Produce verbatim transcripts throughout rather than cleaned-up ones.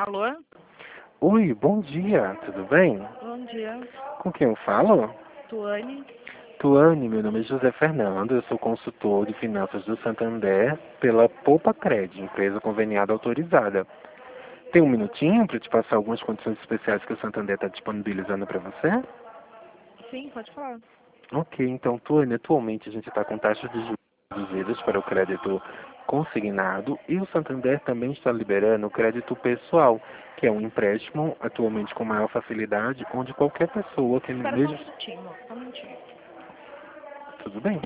Alô? Oi, bom dia, tudo bem? Bom dia. Com quem eu falo? Tuane? Tuane, meu nome é José Fernando, eu sou consultor de finanças do Santander pela Poupa Cred, empresa conveniada autorizada. Tem um minutinho para te passar algumas condições especiais que o Santander está disponibilizando para você? Sim, pode falar. Ok, então, Tuane, atualmente a gente está com taxas de juros reduzidas para o crédito consignado e o Santander também está liberando o crédito pessoal, que é um empréstimo atualmente com maior facilidade, onde qualquer pessoa que Espera só um mesmo... minutinho, moço, só um minutinho. Tudo bem?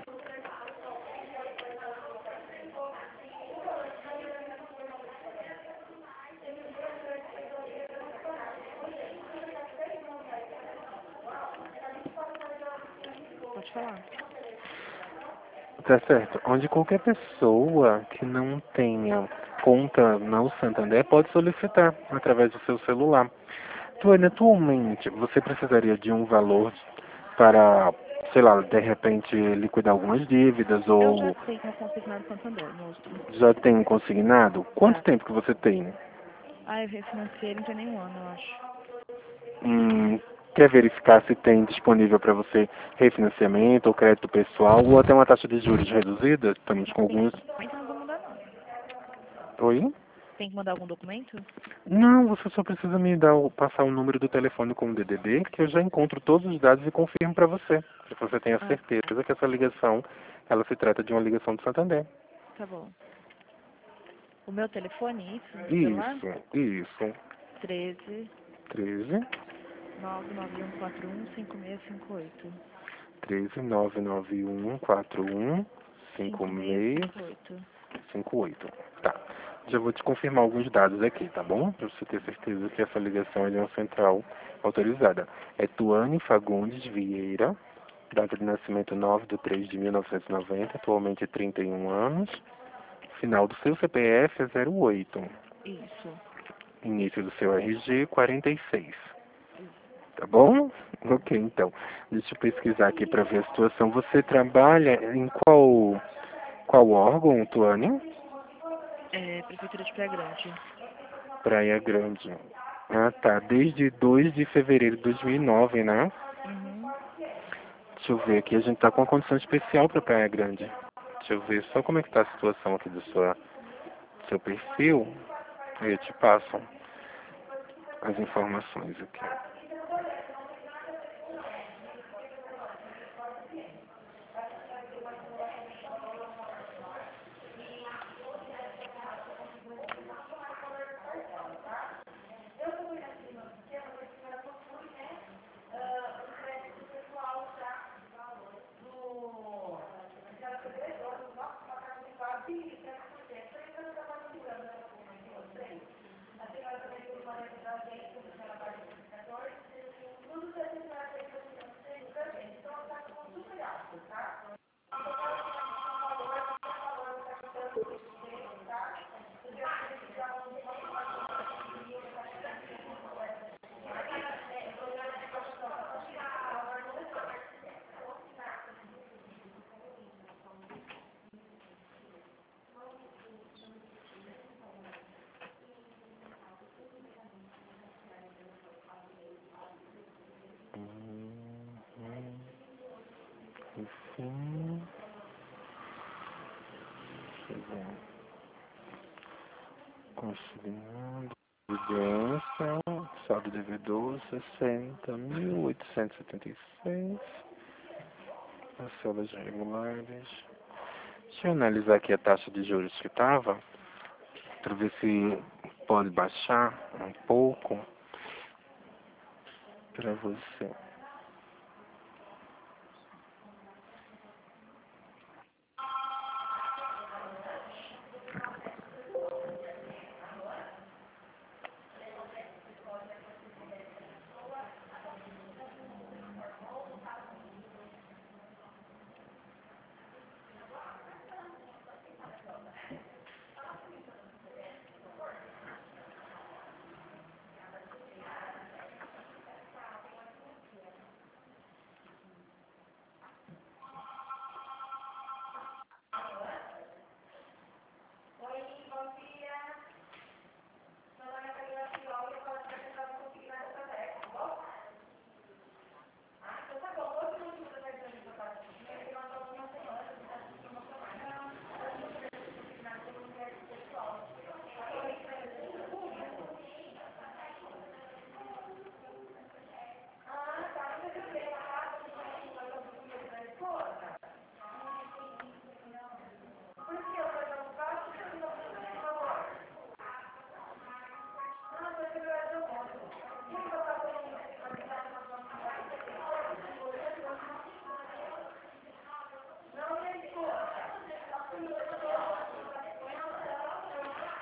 Pode falar. Tá certo. Onde qualquer pessoa que não tenha conta no Santander pode solicitar através do seu celular. Tuane, atualmente você precisaria de um valor para, sei lá, de repente liquidar algumas dívidas Eu já ou tenho consignado Santander, moço. já tem consignado? Quanto Já. tempo que você tem? Ah, eu refinanciei ele não tem nenhum ano, eu acho. Hum, quer verificar se tem disponível para você refinanciamento ou crédito pessoal ou até uma taxa de juros reduzida? Estamos com alguns. Documento não vou mandar, não. Oi? Tem que mandar algum documento? Não, você só precisa me dar, o- passar o número do telefone com o D D D, que eu já encontro todos os dados e confirmo para você. Para que você tenha Ah, certeza que essa ligação, ela se trata de uma ligação do Santander. tá bom. O meu telefone, isso, do celular? Isso, isso. treze, treze, nove nove um quatro um, cinco seis cinco oito. treze, nove nove um, quatro um, cinco cinco seis seis cinco oito. cinco oito. Tá. Já vou te confirmar alguns dados aqui, tá bom? Para você ter certeza que essa ligação é de uma central autorizada. É Tuane Fagundes Vieira, data de nascimento nove de três de mil novecentos e noventa, atualmente trinta e um anos. Final do seu C P F é zero oito. Isso. Início do seu R G quarenta e seis. Tá bom? Ok, então. Deixa eu pesquisar aqui para ver a situação. Você trabalha em qual, qual órgão, Tuane? É, Prefeitura de Praia Grande. Praia Grande. Ah, tá. Desde dois de fevereiro de dois mil e nove, né? Uhum. Deixa eu ver aqui. A gente tá com uma condição especial para Praia Grande. Deixa eu ver só como é que tá a situação aqui do sua, do seu perfil. Aí eu te passo as informações aqui. Hum, hum, enfim. Deixa eu ver. Consignando. Evidência. Saldo devedor sessenta mil oitocentos e setenta e seis. Parcelas regulares. Deixa eu analisar aqui a taxa de juros que estava, para ver se pode baixar um pouco para você.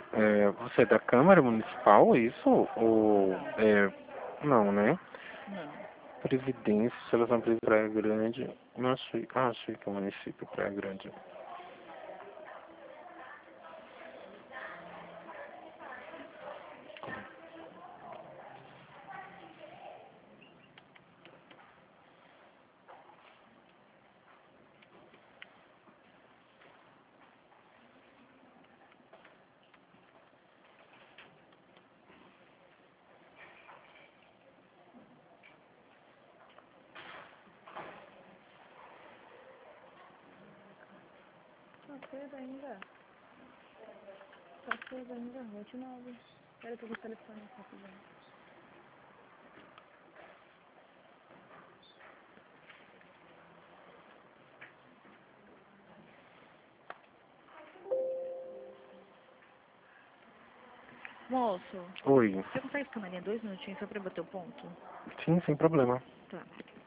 É, você é da Câmara Municipal, isso? Ou é... Não, né? Não. Previdência, Seleção Presa Praia Grande. Não achei. Ah, achei que é o município Praia Grande. Tá cedo ainda. Tá cedo ainda, oito e nove. Espera que eu vou telefone rapidinho. Moço, Oi. você consegue ficar na linha dois minutinhos só pra bater o ponto? Sim, sem problema. Tá.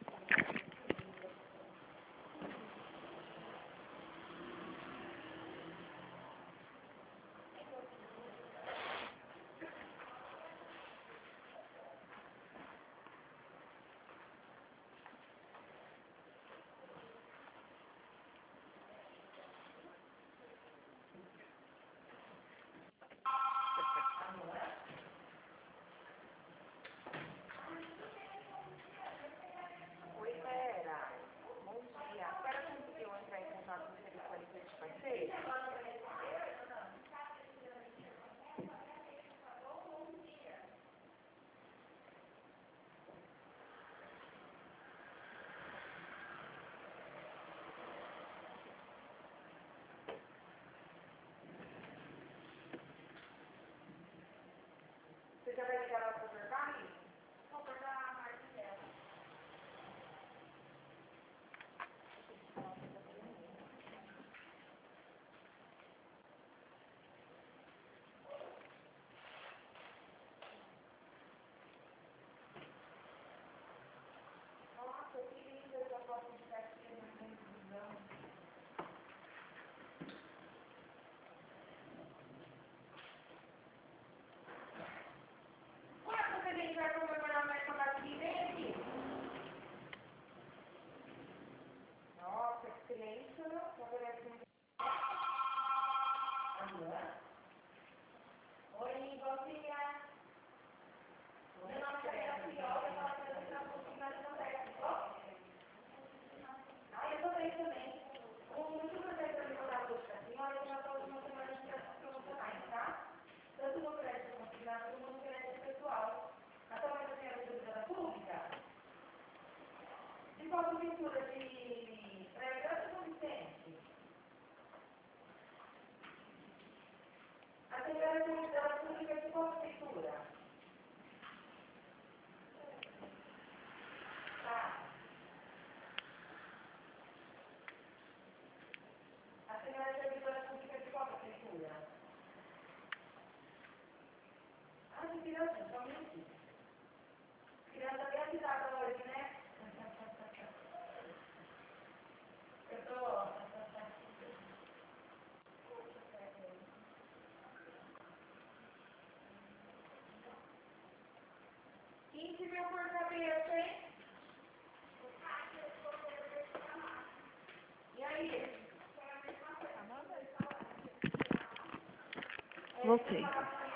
Voltei.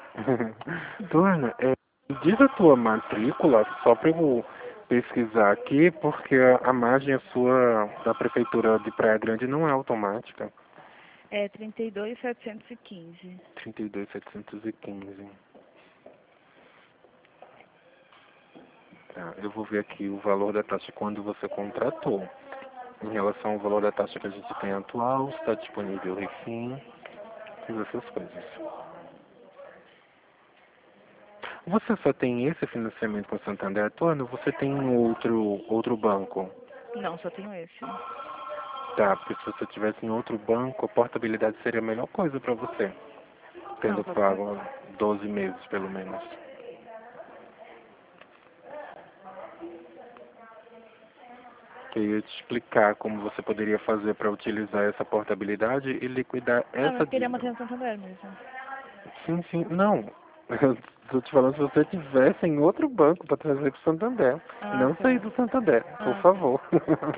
Dona, é, diz a tua matrícula, só para eu pesquisar aqui, porque a, a margem a sua da Prefeitura de Praia Grande não é automática. É trinta e dois, setecentos e quinze. trinta e dois, setecentos e quinze. Tá, eu vou ver aqui o valor da taxa quando você contratou. Em relação ao valor da taxa que a gente tem atual, está disponível o refim e essas coisas. Você só tem esse financiamento com o Santander atuando ou você tem um outro, outro banco? Não, só tenho esse. Tá, porque se você tivesse em outro banco, a portabilidade seria a melhor coisa para você, Não, tendo pode ser. pago doze meses pelo menos. Que eu ia te explicar como você poderia fazer para utilizar essa portabilidade e liquidar Não, essa eu queria dívida. manter no Santander mesmo. Sim, sim. Não. Eu tô te falando se você tivesse em outro banco para trazer pro Santander. Ah, Não sair tá. do Santander, por Ah, tá. favor.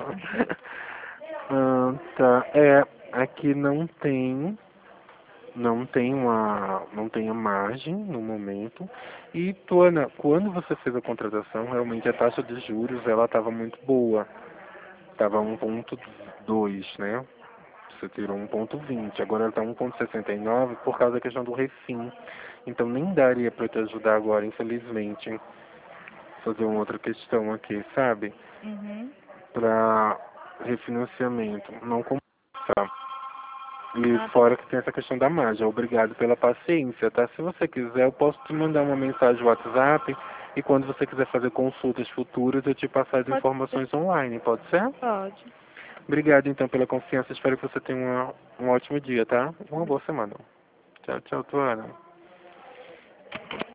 Ah, tá. É, aqui não tem, não tem uma, não tem a margem no momento. E, Tuana, quando você fez a contratação, realmente a taxa de juros ela estava muito boa. Estava um ponto dois, né? Você tirou um ponto vinte, agora ela está um ponto sessenta e nove por causa da questão do refim. Então nem daria para te ajudar agora, infelizmente, fazer uma outra questão aqui, sabe? Uhum. Para refinanciamento. Não começar. E Ah, tá fora bom. que tem essa questão da margem. Obrigado pela paciência, tá? Se você quiser, eu posso te mandar uma mensagem no WhatsApp e quando você quiser fazer consultas futuras, eu te passar as Pode ser. informações online, pode ser? Pode. Obrigado então pela confiança. Espero que você tenha uma, um ótimo dia, tá? Uma boa Obrigada. semana. Tchau, tchau, Tuana.